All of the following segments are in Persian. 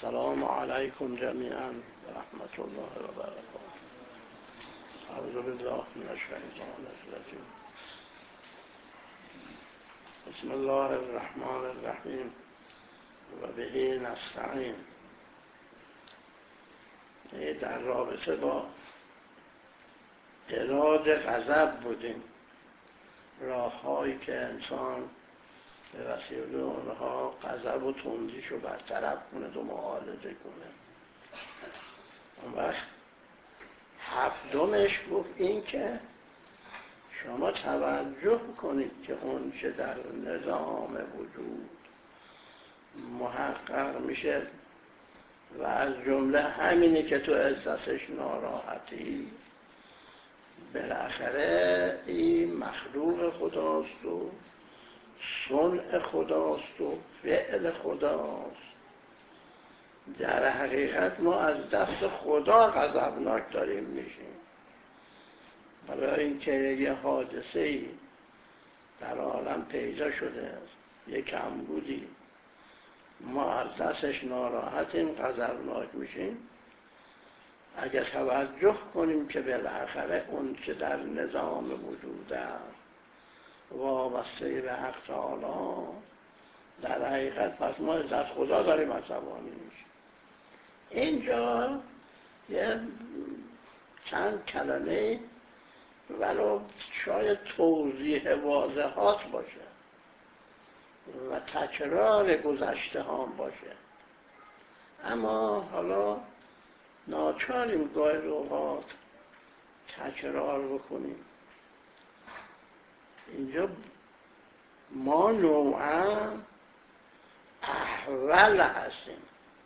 السلام علیکم جمیعا و رحمت الله و برکاته. اعوذ بالله من الشیطان الرجیم. بسم الله الرحمن الرحیم و به نستعین. در رابطه با علاج غضب بودیم، راه‌هایی که انسان به وسیله اونها غضب و تندیشو برطرف کنه و معالجه کنه. اون وقت هفتمش گفت این که شما توجه کنید که اون چه در نظام وجود محقق میشه و از جمله همینی که تو احساسش ناراحتی، بالاخره این مخلوق خداست و صنع خداست و فعل خداست. در حقیقت ما از دست خدا غضبناک داریم میشیم، برای اینکه یه حادثه‌ای در عالم پیدا شده است، یه کمبودی، ما از دستش ناراحتیم، غضبناک میشیم. اگر توجه کنیم که بالاخره اون که در نظام وجود است وابسته به حق تعالی، در حقیقت پس ما از دست خدا داریم عصبانی میشیم. اینجا یه چند کلمه ولو شاید توضیح واضحات باشه و تکرار گذشته هم باشه، اما حالا ناچاریم گاهی اوقات تکرار بکنیم. اینجا ما نوعا احول هستیم.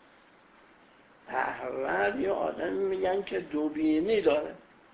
احول یا آدم میگن که دوبینی داره.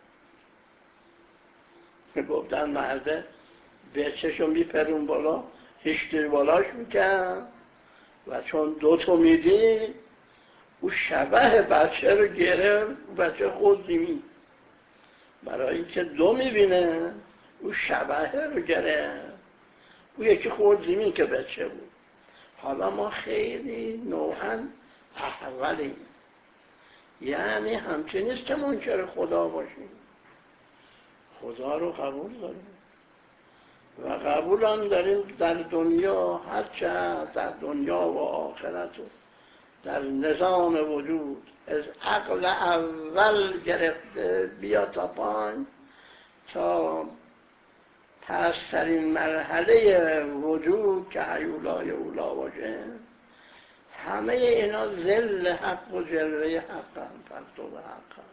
گفتن مرده بچه‌شو میپرون بالا، هیچ بالاش میکن و چون دوتو میدی او شبه بچه رو گرفت، بچه خود زمین. برای اینکه دو میبینه او شبه رو گرفت، او یکی خود زمین که بچه بود. حالا ما خیلی نوعا احولیم، یعنی همچنین نیست که منکر خدا باشیم، خدا رو قبول داریم و قبول هم داریم در دنیا، هرچه در دنیا و آخرت و در نظام وجود از عقل اول گرفته بیا تا پایین تا پسترین مرحله وجود که هیولای اولا باشه، همه اینا ظل حق و جلوه حق هم، پرتو حق هم.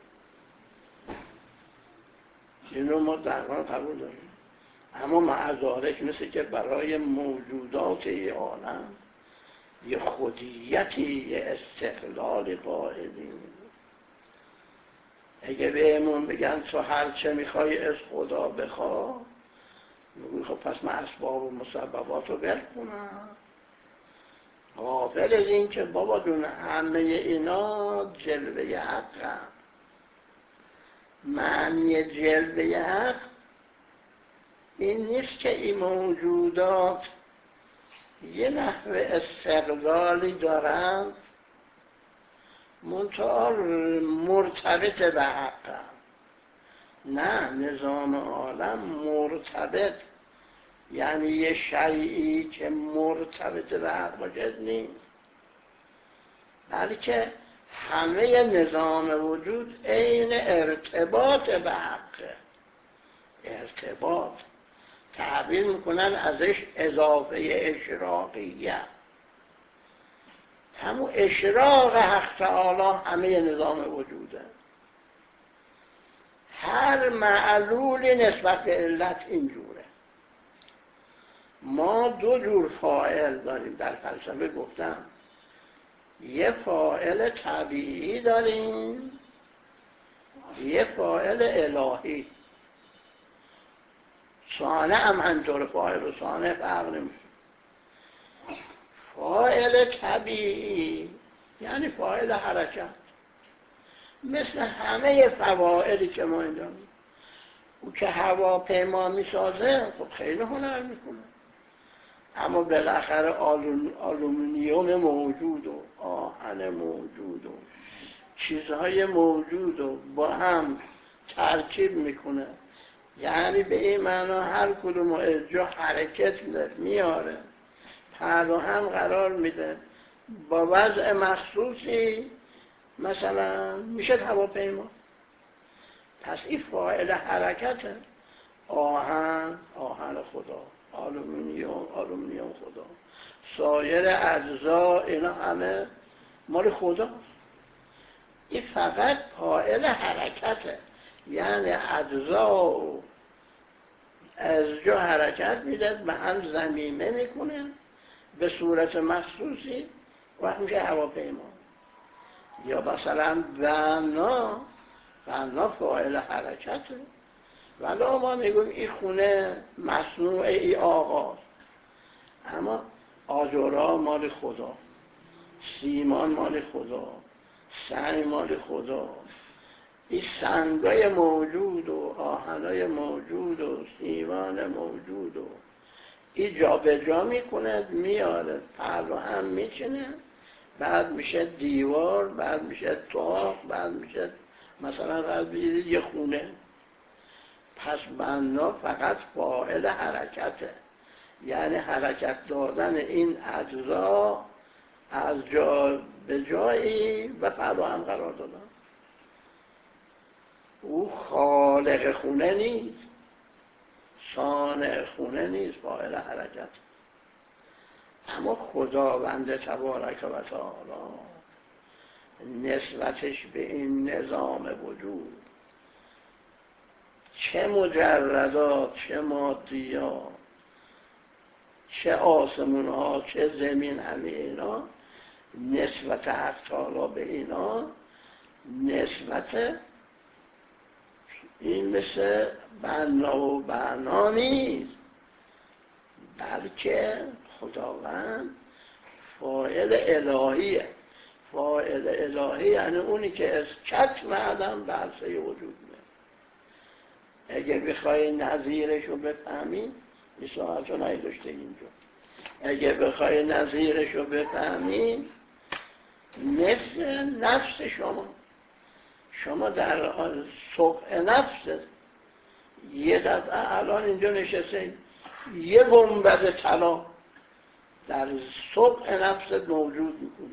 اینو ما درمان قبول داریم. اما معذارک مثل که برای موجودات این عالم یه خودیتی، یه استقلال قائلیم. اگه بهمون بگن تو هر چه میخوای از خدا بخوا، میگوی خب پس من اسباب و مسببات رو ول کنم، غافل از این که بابا دون همه اینا جلوه حق هم. معنی جلوه حق این نیست که این موجودات یه نحو استقلالی دارند منتها مرتبط به حق هم. نه، نظام عالم مرتبط، یعنی یه شیئی که مرتبط به حق باشه نیست، بلکه همه نظام وجود عین ارتباط به حقه. ارتباط تعبیر میکنن ازش اضافه اشراقیه، همون اشراق حق تعالی همه نظام وجوده. هر معلولی نسبت به علت اینجوره. ما دو جور فاعل داریم در فلسفه، گفتم یه فاعل طبیعی داریم، یه فاعل الهی. صانع هم همطور، فاعل و صانع فرق نمیشه. فاعل طبیعی یعنی فاعل حرکت، مثل همه فواعلی که ما اینجا داریم. او که هواپیما میسازه خب خیلی هنر میکنه، اما بالاخره آلومینیوم موجود و آهن آهن موجود و چیزهای موجود رو با هم ترکیب میکنه، یعنی به این معنا هر کدوم از جا حرکت میاره، پر هم قرار میده، با وضع مخصوصی مثلا میشه هواپیما. پس این فاعل حرکته. آهن خدا، آلومینیوم خدا، سایر اجزا اینا همه مال خدا. این فقط فاعل حرکته، یعنی اجزا از جا حرکت میده، به هم ضمیمه میکنه به صورت مخصوصی، وقت میشه هواپیما. یا مثلا بنا فاعل حرکته، ولی ما میگویم این خونه مصنوع ای آقاست، اما آجرها مال خدا، سیمان مال خدا، سنگ مال خدا. این سنگای موجود و آهنای موجود و سیمان موجود و این جا به جا میکنه، میاره، پر هم میچینه، بعد میشه دیوار، بعد میشه طاق، بعد میشه مثلا یه خونه. پس بنا فقط فاعل حرکته، یعنی حرکت دادن این اجزا از جا به جایی و هم قرار دادن. او خالق خونه نیست، صانع خونه نیست، فاعل حرکت. اما خداوند تبارک و تعالی نسبتش به این نظام وجود، چه مجردات، چه مادیات، چه آسمون ها، چه زمین، همه اینا نسبت حق تعالی به اینا نسبت این مثل بنا نیست، بلکه خداوند فاعل الهیه. فاعل الهی یعنی اونی که از کتم عدم به عرصه وجود میاد. اگه بخوای نظیرش رو بفهمی، این ساعت رو نایداشته اینجا، اگه بخوای نظیرش رو بفهمی، مثل نفس شما در صبح نفس یه دفعه الان اینجا نشسته، یه گنبد طلا در صبح نفست موجود میکنی.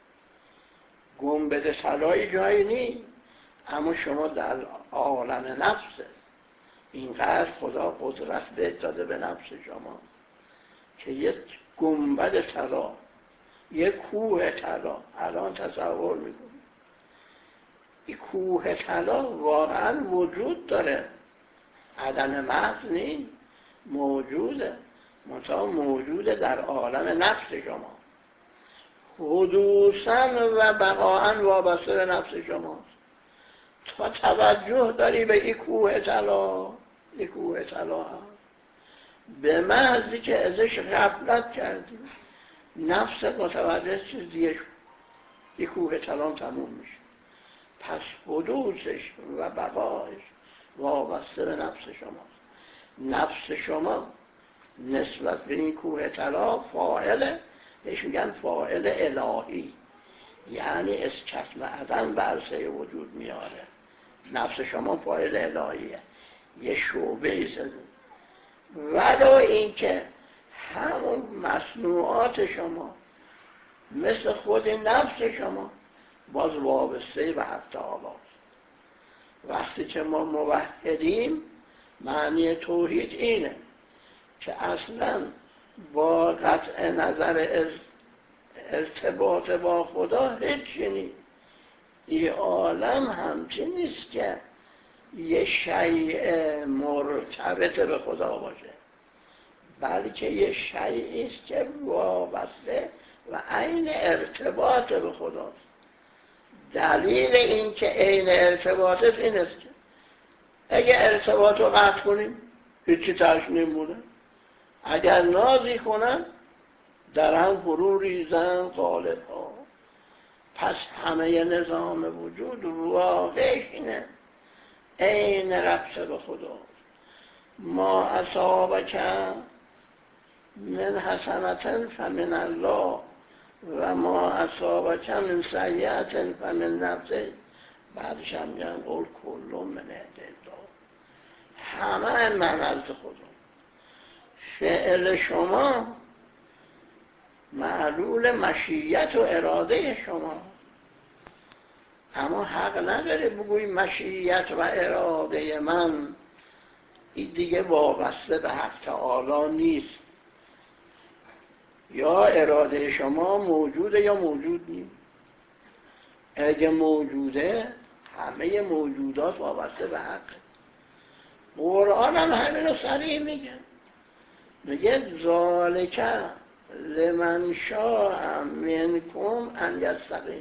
گنبد طلایی جایی نیست، اما شما در عالم نفسه. اینقدر خدا قدرت بهت داده به نفس شما که یک گنبد طلا، یک کوه طلا الان تصور میکنی. این کوه طلا واقعا وجود داره، عدم محض نیست، موجوده، منتها موجوده در عالم نفس شما، حدوثاً و بقاعاً وابسته به نفس شماست. تا توجه داری به این کوه طلا، این کوه طلا هست، به محضی که ازش غفلت کردی نفست متوجه چیز دیگه شد، این کوه طلا تموم میشه. پس حدوثش و بقایش وابسته به نفس شماست. نفس شما نسبت به این کوه طلا فاعله، بهش میگن فاعل الهی، یعنی از کتم عدم به عرصه وجود میاره. نفس شما فاعل الهیه، یه شعبه ایست. ولی اینکه همون مصنوعات شما مثل خود نفس شما باز وابسته به حق تعالی. وقتی که ما موحدیم، معنی توحید اینه که اصلا با قطع نظر از ارتباط با خدا هیچی نیست. این عالم همچین نیست که یه شیء مرتبط به خدا باشه، بلکه یه شیئی است که وابسته و عین ارتباط به خداست. دلیل این که عین ارتباط است این است که اگه ارتباط رو قطع کنیم هیچی ترش نمونه، اگر نازی کنن در هم فرو ریزن غالب ها. پس همه نظام وجود واقعش اینه، عین ربط به خدا. ما اصابک من حسنة فمن الله و ما اصابک من سیئة فمن نفسک، بعدش هم میگن قول کل من عند الله، همه من از خودم. فعل شما معلول مشیت و اراده شما، اما حق نداره بگوی مشیت و اراده من این دیگه وابسته به حق تعالی نیست، یا اراده شما موجوده یا موجود نیست. اگه موجوده همه موجودات وابسته به حق. قرآن هم همینو صریح میگه ذالک لمن شاء منکم ان یستقیم،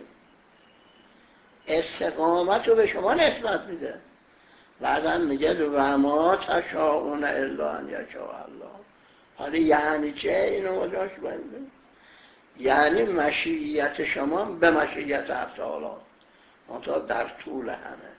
استقامت رو به شما نسبت میده. بعدم میگه و ما تشاءون الا ان یشاء الله. حالا یعنی چه؟ اینو مجاش بنده یعنی مشیت شما به مشیت حق تعالی، منتها در طول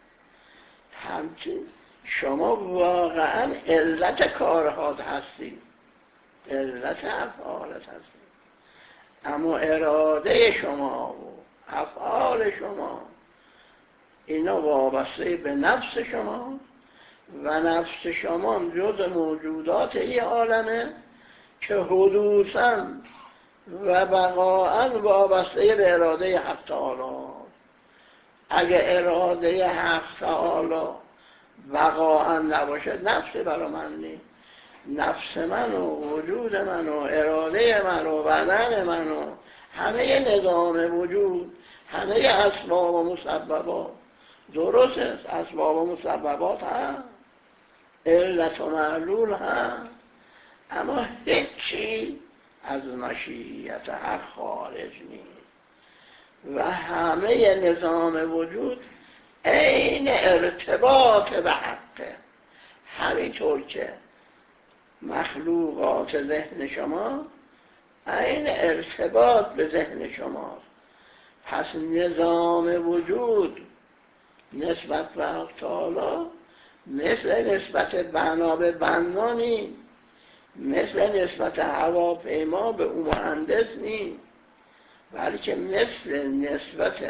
همچنین شما واقعا علت کارهات هستی، علت افعالت هستی، اما اراده شما و افعال شما اینا وابسته به نفس شما و نفس شما جز موجودات این عالمه که حدوثاً و بقاءً وابسته به اراده حق تعالی. اگه اراده حق تعالی بقاءً نباشه نفس برا من نیست. نفس من و وجود من و اراده من و بدن من و همه نظام وجود، همه اسباب و مسببات درست است، اسباب و مسببات هم علت و معلول هم، اما هیچی از مشیت حق خارج نیست و همه نظام وجود عین ارتباط به حقه. همینطور که مخلوقات ذهن شما عین ارتباط به ذهن شماست، پس نظام وجود نسبت به حق تعالی مثل نسبت بنا به بنا نیست، مثل نسبت هواپیما به او مهندس نیست، بلکه مثل نسبت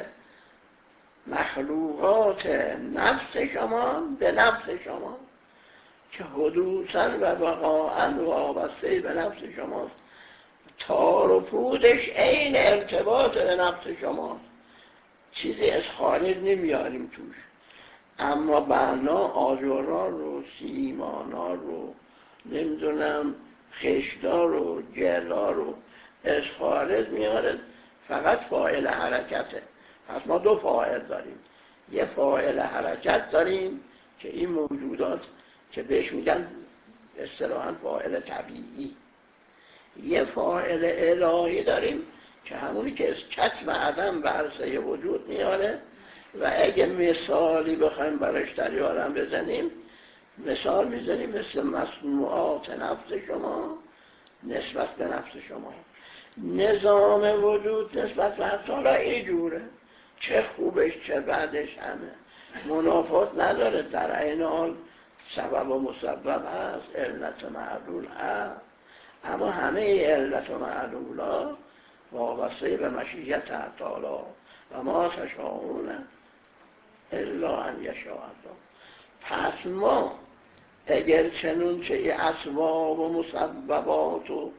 مخلوقات نفس شما به نفس شما که حدوثاً و بقاءً وابسته به نفس شماست. تار و پودش عین ارتباط به نفس شماست، چیزی از خارج نمیاریم توش. اما بنا آجرها رو، سیمانا رو، نمیدونم خشدار رو، گلا رو از خارج میاره، فقط فاعل حرکته. پس ما دو فاعل داریم، یه فاعل حرکت داریم که این موجودات که بهش میگن اصطلاحاً فاعل طبیعی، یه فاعل الهی داریم که همونی که از کتم عدم به عرصه وجود میاره. و اگه مثالی بخوایم برش در یادم بزنیم، مثال میزنیم مثل مصنوعات نفس شما نسبت به نفس شما. نظام وجود نسبت به حق تعالی اینجوره، چه خوبش چه بعدش همه منافات نداره، در عین حال سبب و مسبب هست، علت و معلول هست، اما همه علت و معلولا وابسته به مشیت حق تعالی و ما تشاءون الا ان یشاء الله. پس ما اگر چنون که اسباب و مسببات و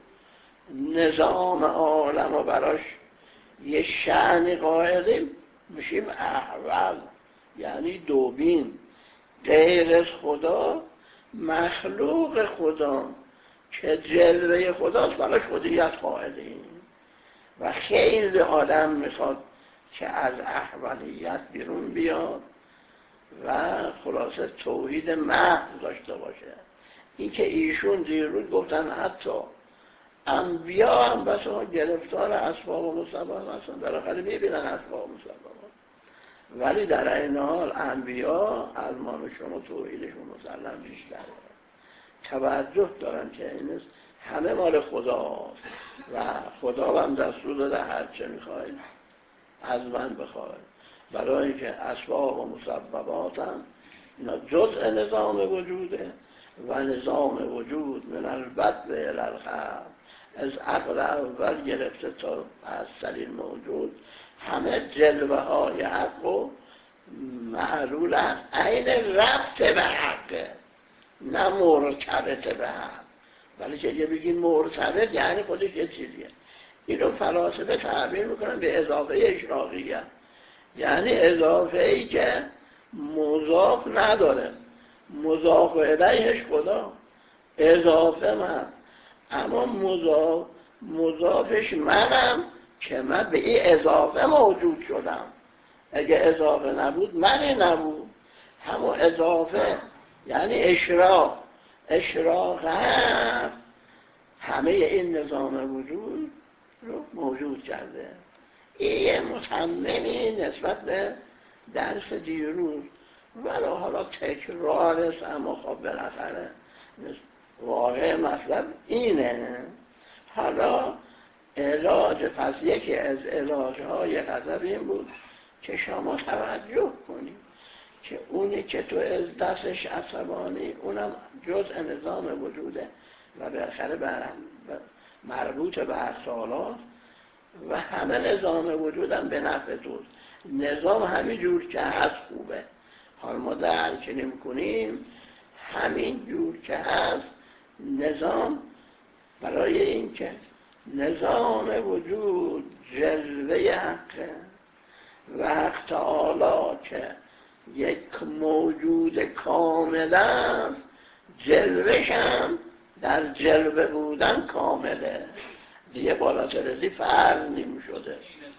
نظام عالم و براش یه شأن قائلیم، میشیم احول، یعنی دوبین. غیر از خدا مخلوق خدا که جلوه خداست براش خودیت قائلیم و خیلی آدم میخواد که از احولیت بیرون بیاد و خلاصه توحید محض داشته باشه. این که ایشون دیروز گفتن حتی انبیا هم بسا گرفتار اسباب و مسببات هستن، بالاخره میبینن اسباب و مسببات، ولی در این حال انبیا از ما و شما توحیدشون مسلم بیشتره، توجه دارن که این همه مال خداست و خدا هم دستور داده هر چه میخواید از من بخواید، برای اینکه اسباب و مسببات هم اینا جزء نظام وجوده و نظام وجود من البدء الی الخلق از عقل اول گرفته تا اصلین موجود همه جلوه های حق و معلول حق عین ربط به حقه، نه مرتبط به حق. ولی که یه بگیم مرتبط یعنی خودش یه چیزیه. اینو فلاسفه تعبیر میکنن به اضافه اشراقیه، یعنی اضافه ای که مضاف نداره، مضاف الیهش خدا، اضافه من، اما مضافش منم که من به این اضافه موجود شدم. اگه اضافه نبود منی نبود. همون اضافه یعنی اشراق، اشراق همه این نظام وجود رو موجود کرده. این یه متممی نسبت به درس دیروز، ولی حالا تکرارست، اما خب بالاخره واقع مطلب اینه. حالا علاج، پس یکی از علاجهای غضب این بود که شما توجه کنید که اونی که تو از دستش عصبانی اونم جزء نظام وجوده و بالاخره مربوط به اصالات و همه نظام وجودم به نفع توست. نظام همین جور که هست خوبه. حال ما درک نمی‌کنیم همین جور که هست نظام، برای این که نظام وجود جلوه حقه و حق تعالی که یک موجود کامل است، جلوش هم در جلوه بودن کامله، دیگه بالاتر ازی فرض نمی شده.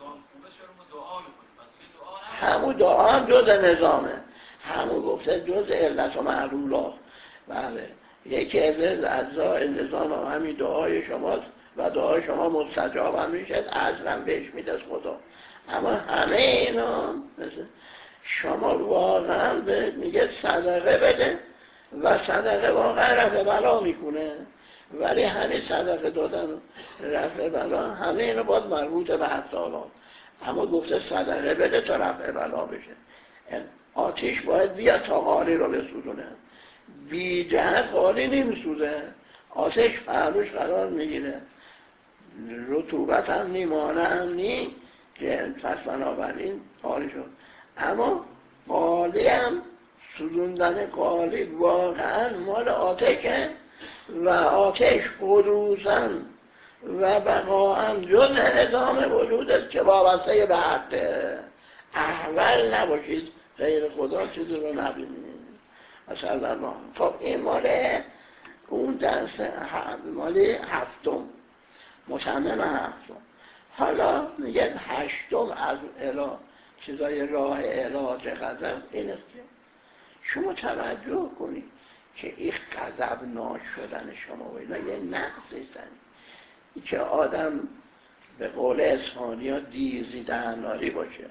همون دعا هم جز نظامه، همون گفته جز علت و معلولات. بله، یکی از اجزای نظام هم همین دعای شماست و دعای شما مستجاب هم میشه، اجرم بهش میده از خدا. اما همه اینا مثل شما واقعا میگه صدقه بده و صدقه واقعا رفع بلا میکنه، ولی همین صدقه دادن رفع بلا همه اینا باید مربوط به حسالات. اما گفته صدقه بده تا رفع بلا بشه. آتیش باید بیاد تا قالی رو بسوزونه، بی جهت قالی نمیسوزه، آتش پهلوش قرار میگیره، رطوبت هم نی، مانع هم نی که پس بنابراین قالی شد. اما قالی هم سوزوندن قالی واقعا مال آتشه و آتش خروسا و بقا جز نظام وجود است که وابسته به حقه. احول نباشید غیر خدا چیزی رو نبینید. مثلا الله. خب این مال اون درس مال هفتم، متمم هفتم. حالا میگه هشتم از چیزای راه علاج غضب این است که شما توجه کنید که این غضبناک شدن شما و اینا یه نقصیستن که آدم به قول اسفانی ها دیزی دهناری باشه،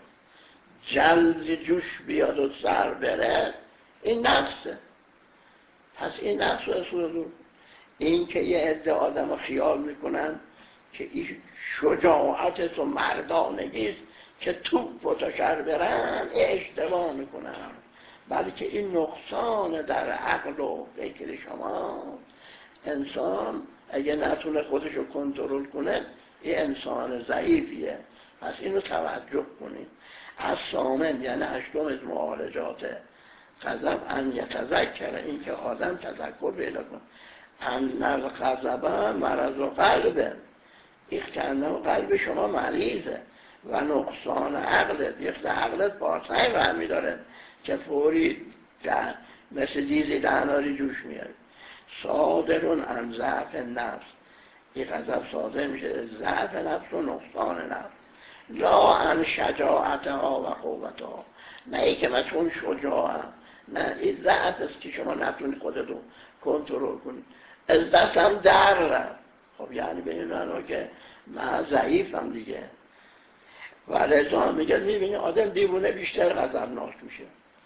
جلد جوش بیاد و سر بره، این نقصه. پس این نقص رسول این که یه عده آدم خیال میکنن که این شجاعت و مردانگیست که توپ و تشر برن، اشتباه میکنن، بلکه این نقصان در عقل و فکر شما. انسان اگه نتونه خودشو کنترل کنه این انسان ضعیفیه. پس اینو توجه کنید. از سامن یعنی هشتم از معالجات غضب ان یتذکر، این که آدم تذکر پیدا کنه ان الغضب مرض قلبه، این که قلب شما مریضه و نقصان عقلت، یک عقلت پارسای برمی داره که فوری مثل دیزی دهناری جوش میاد. صادرون عن ضعف نفس، این غضب صادر میشه ضعف نفس و نقصان نفس، لا عن شجاعتها و قوتها، نه ای که من چون شجاعم، نه این ضعف است که شما نتونید خودتون کنترل کنید. از دستم در رفت، خب یعنی به این معنا که من ضعیفم دیگه. و لذا میگه میبینی آدم دیوونه بیشتر غضبناک میشه،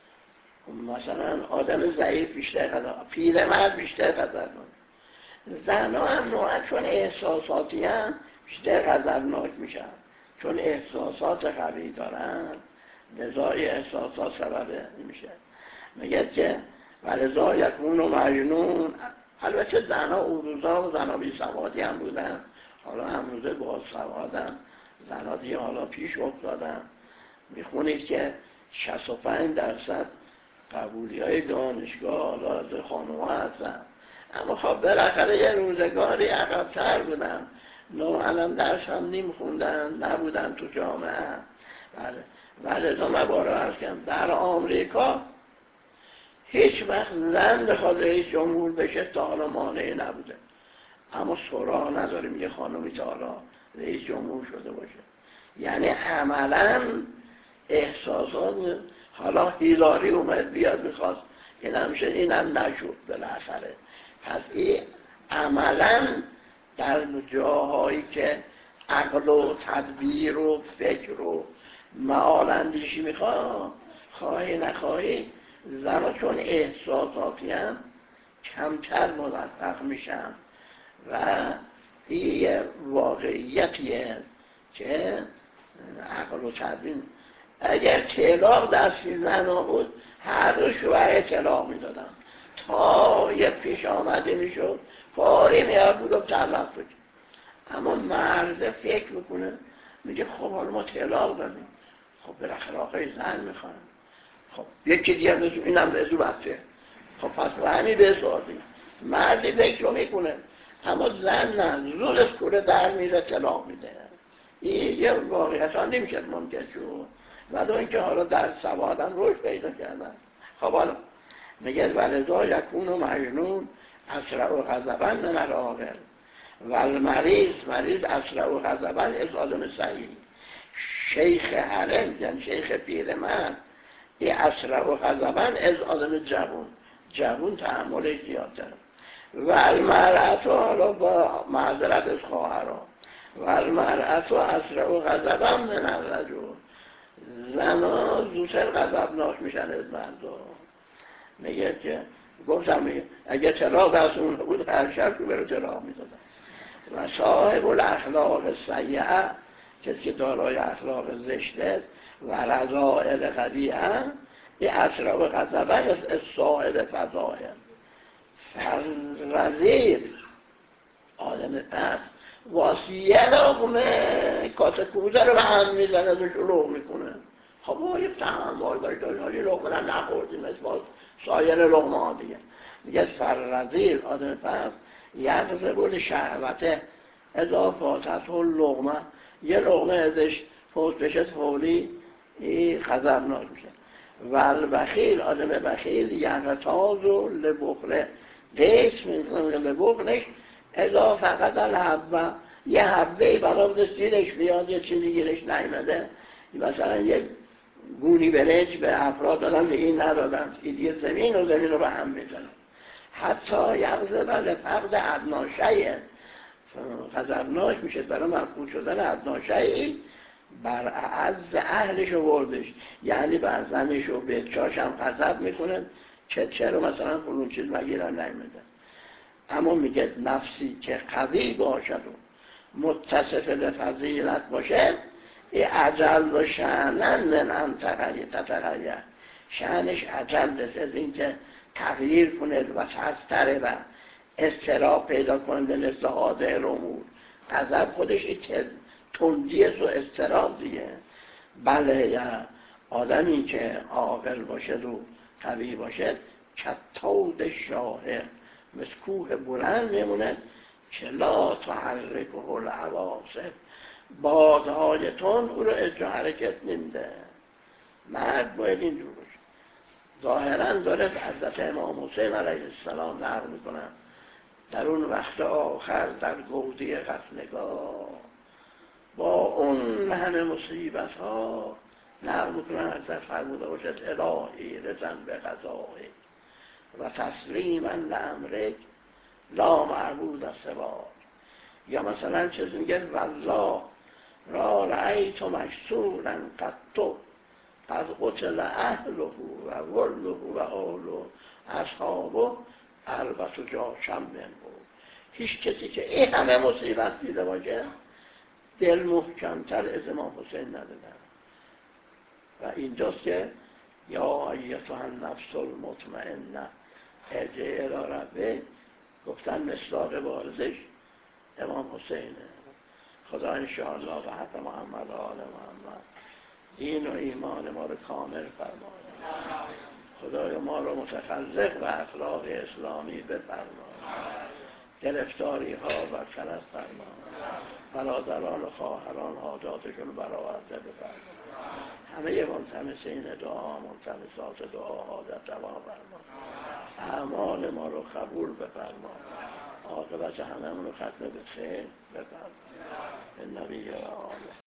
مثلا آدم ضعیف بیشتر غضبناک، پیرمرد بیشتر غضبناک، زنها هم نوعا چون احساساتی هم بیشتر غضبناک میشن، چون احساسات قوی دارن، لذا احساسات سبب نمیشه. میگه که ولذا یکون و مجنون. البته زنها اون روزا و زنها بی سوادی هم بودن، حالا امروزه باسوادن، زنها دیگه حالا پیش افتادن، میخونید که 65% قبولی های دانشگاه حالا از خانوما هستن. اما خب بالاخره یه روزگاری عقب‌تر بودن، نوعلم درس هم نمیخوندن، نبودن تو جامعه. بله. ولی من بارا هست که در آمریکا هیچ وقت زن بخواد رئیس جمهور بشه تا حالا مانعی نبوده، اما سراغ نداریم یه خانومی تا حالا رئیس جمهور شده باشه. یعنی عملا احساسات، حالا هیلاری اومد بیاد میخواست اینم شد، اینم نشد بالاخره. پس این عملا در جاهایی که عقل و تدبیر و فکر و معال اندیشی میخواد، خواهی نخواهی زنها چون احساساتی هم کمتر موفق میشن و این یه واقعیتیه که عقل و تدبیر. اگر طلاق دستی زنها بود هر دو شوهر طلاق میدادن، تا یه پیش آمده میشد فوری میاد بود و طلاق بود. اما مرد فکر میکنه میگه خب حالا ما طلاق دادیم، خب بالاخره آقای زن میخوان، خب یکی دیگه بزو اینم بزو بچه، خب پس با همین بزادیم. مردی فکر رو میکنه، اما زن نه، زورش کوره در میره طلاق میده. این یه واقعیت ها نمیشه ممکن شد. ولی اینکه حالا در سوادم روش پیدا کردن. خب حالا میگه ولذا یکون و مجنون اسرع و غضبا من العاقل و المریض اسرع و غضبا از آدم صحیح. شیخ حرم یعنی شیخ پیرمرد این اسرع و غضبا از آدم جوون تحملش زیادتر. و المرأة حالا با معذرت از خواهرها، و المرأة اسرع و غضبا من الرجل. زنها زودتر غضبناک میشن از مردا. میگه که گفتم میگه اگه طلاق دست اون بود هر شب که برو طلاق میدادن. و صاحب الاخلاق سیئه، کسی که دارای اخلاق زشته و رذائل قبیحه، این اسرع و غضبا از صاحب فضائل. رذیل آدم پس واسیه لقمه کاسه کوزه رو به هم میزنه و شلوغ میکنه. خب ما یه تحمل داشت، یه لقمه رو نخوردیم مثل سایر لقمه ها دیگه. میگه فررزیل آدم پس یغزه بود شهوته اضافاتت و لقمه، یه لقمه ازش فوت بشه فوری غضبناک میشه. و البخیل آدم بخیل یغتاز و لبخله قیس میکنه لبخلش اذا فقط الحبه، یه حبه برای زیرش بیاد یه چیزی گیرش نیمده، مثلا یه گونی برنج به افراد دادن به این ندادن، یه زمین رو به هم میزنن. حتی یغزه بله فقد ادناشیه، غضبناک میشه برای مفقود شدن ادناشیه بر اعز اهلش و وردش، یعنی بر زنش و بچاش هم غضب میکنه که چرا مثلا فلون چیز مگیرن نیمده. اما میگه نفسی که قوی باشد و متصف به فضیلت باشه، ای عجل و شأنن من انتقیه تتغییر، شأنش عجل دست از اینکه تغییر کنه و تستره و اضطراب پیدا کنه به نزد حاضر امور. غضب خودش تندی و اضطراب دیگه. بله یا آدمی که عاقل باشد و قوی باشد کتود شاهر، مثل کوه بلند میمونه که لا تحرکه العواصف، بادهای تند او رو اجرا حرکت نمیده. مرد باید اینجور باشه. ظاهرا داره حضرت امام حسین علیه السلام نقل میکنن در اون وقت آخر در گودی غفلگاه با اون همه مصیبت ها نقل میکنن حضرت فرموده باشد الهی رضا به قضایی و تسلیما لامرک لا معبود سواک. یا مثلا چیز میگه والله را رأیت مشسورا قطو قد قتل اهله و ولده و آله اصحابه البت و جاشم منه. هیچ کسی که این همه مصیبت دیده باشه دل محکمتر از امام حسین ندادن. و اینجاست که یا ایتها النفس المطمئنه ارجعی الی ربک، گفتن مصداق بارزش امام حسینه. خدا انشاءالله به حق محمد و آل محمد دین و ایمان ما رو کامل فرماید. خدای ما رو متخلق و اخلاق اسلامی بفرماید. گرفتاری ها برطرف فرماید. برادران و خواهران حاجاتشون برآورده بفرماید. همه ملتمسین دعا، ملتمسات دعا حاجت روا فرماید. اعمال ما رو قبول بفرماید. عاقبت هممون رو ختم به خیر بفرماید. به نبی و آله.